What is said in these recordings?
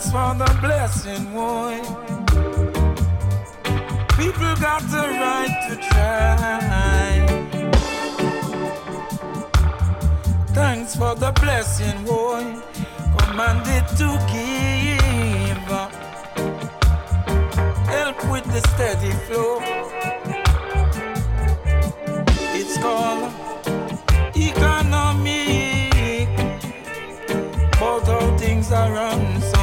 Thanks for the blessing, boy. People got the right to try. Thanks for the blessing, boy. Commanded to give. Help with the steady flow. It's called economic. But how things are run so.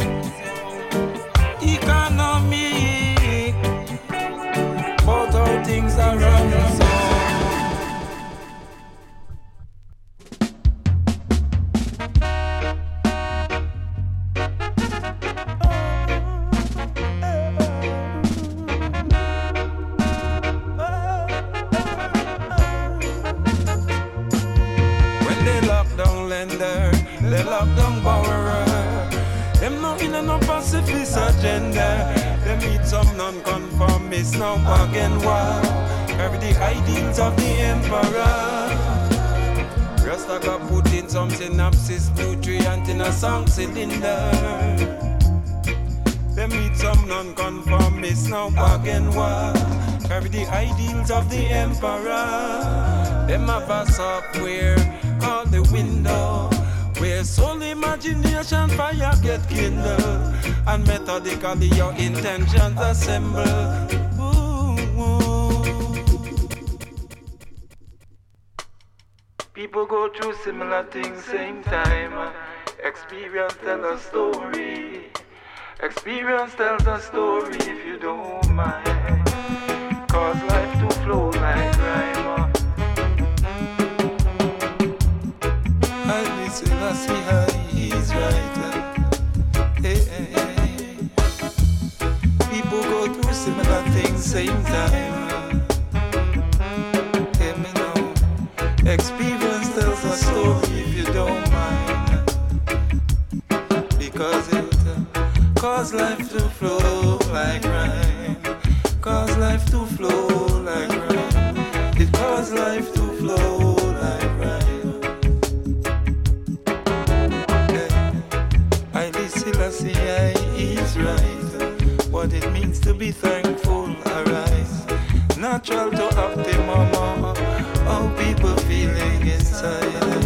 Economic. But how things are run so. They lock down borrower. Them not in no pacifist agenda. Them meet some non-conformists now again war. Carry the ideals of the emperor. Rasta got put in some synapses, nutrient in a sound cylinder. Them meet some non-conformists now again war. Carry the ideals of the emperor. Them have a software called the window, where soul imagination fire get kindled, and methodically your intentions assemble. Ooh, ooh. People go through similar things same time. Experience tells a story. Experience tells a story if you don't mind. Cause life to flow like rhyme. I see how he's right. Hey, hey, hey. People go through similar things same time. Hey, me know. Experience tells a story if you don't mind. Because it cause life to flow like rhyme. Cause life to flow like rhyme. It cause life to flow like rhyme. See, he's right. What it means to be thankful, arise. Natural to have the mama. How people feeling inside.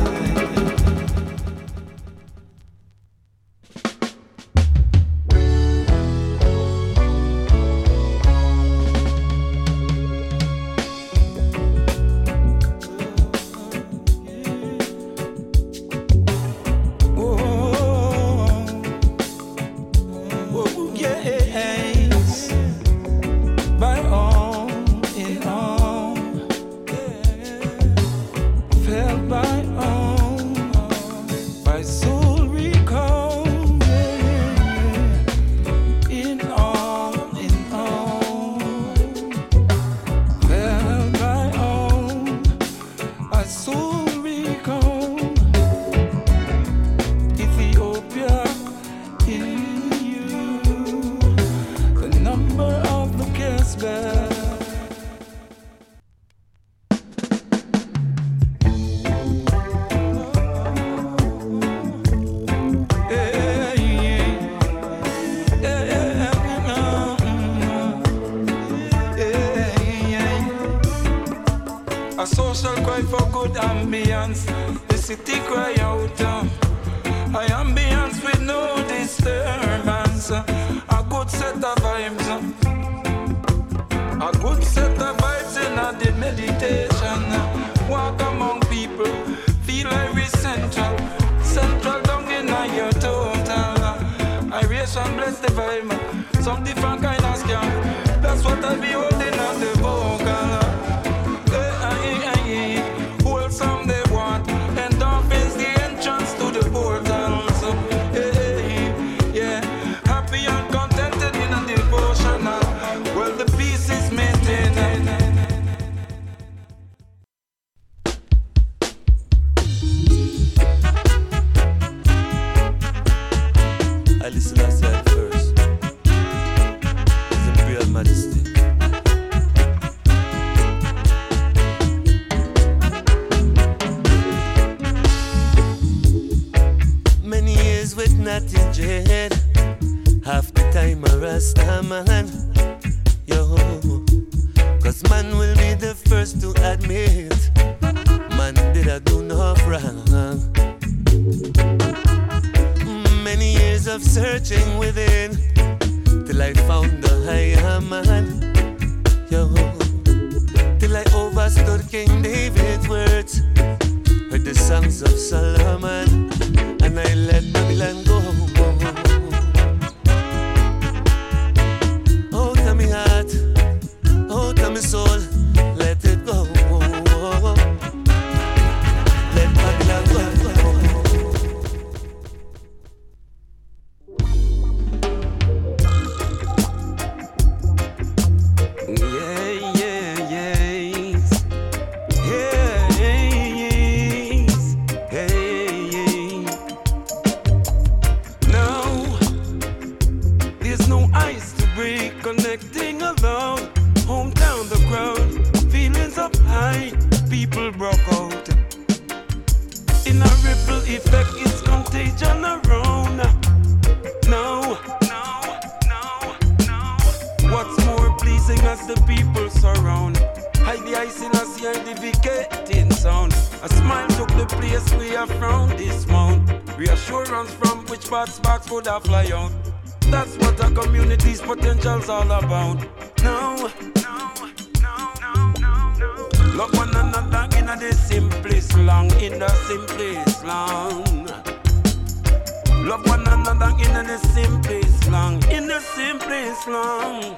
half the time a Rasta man, yo. Cause man will be the first to admit man did I do no wrong. Many years of searching within till I found the higher man, yo. Till I overstood King David's words, heard the songs of Solomon, and I let Babylon go. Out of my heart, out of my soul, let it go. Let Babylon go. Connecting alone, hometown the crowd, feelings of high, people broke out. In a ripple effect, it's contagion around. No. What's more pleasing as the people surround? Hide the ice in a scientificating sound. A smile took the place we have found this mount. Reassurance from which parts sparks would have fly out. That's what a community's potential's all about. No. Love one another in the simplest long, in the simplest long. Love one another in the simplest long, in the simplest long.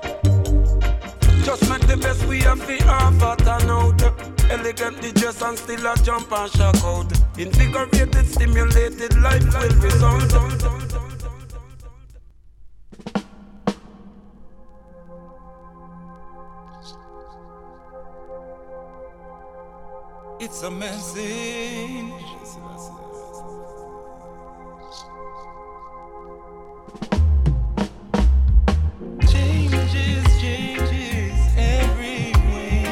Just make the best we have to offer, turn out. Elegantly dressed and still a jump and shock out. Invigorated, stimulated, life will resound. It's a message. Changes every way.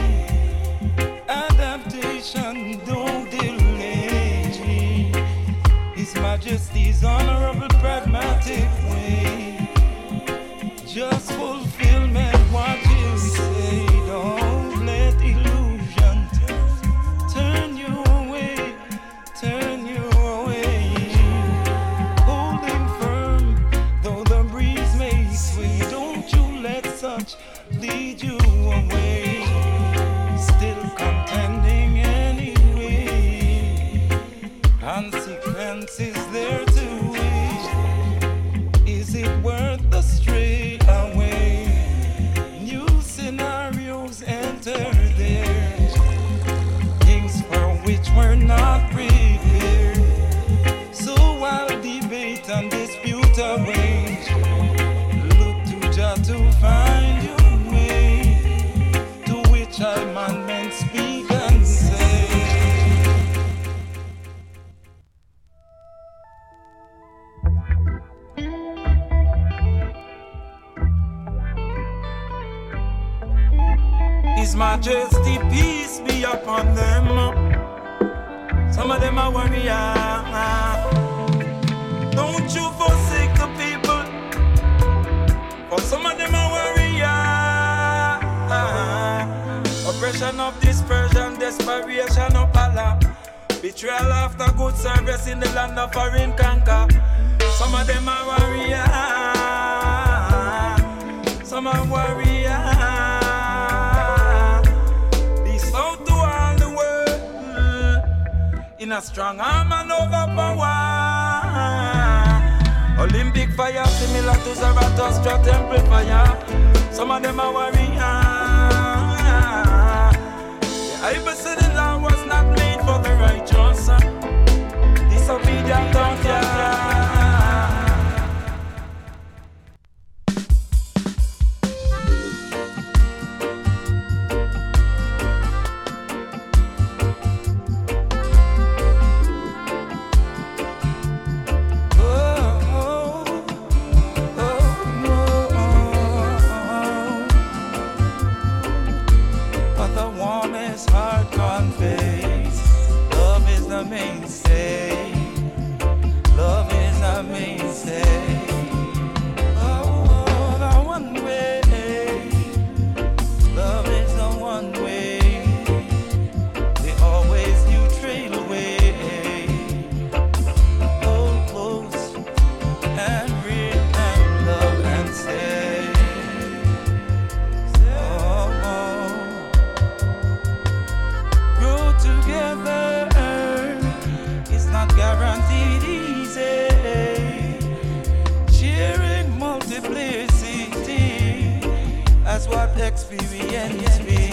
Adaptation, don't delay. His Majesty's honorable pragmatic way. Just fulfillment, what you say. Don't let illusion turn you away. Holding firm, though the breeze may sway. Don't you let such lead you away. Still contending anyway. Consequences there to wait. Is it worth the stray away? New scenarios enter there. Things for which we're not prepared. So while debate and dispute await, look to Jah to find your way. To which all man men speak and say. His Majesty, peace be upon them. Some of them are warriors. Don't you forsake the people, for some of them are warriors. Oppression of dispersion, desperation of Allah. Betrayal after good service in the land of foreign conquer. Some of them are warriors. Some are warriors. In a strong arm and overpower. Olympic fire similar to Zarathustra temple fire. Some of them are warriors. The Bible said the law was not made for the righteous. Disobedient don't care. what experience me.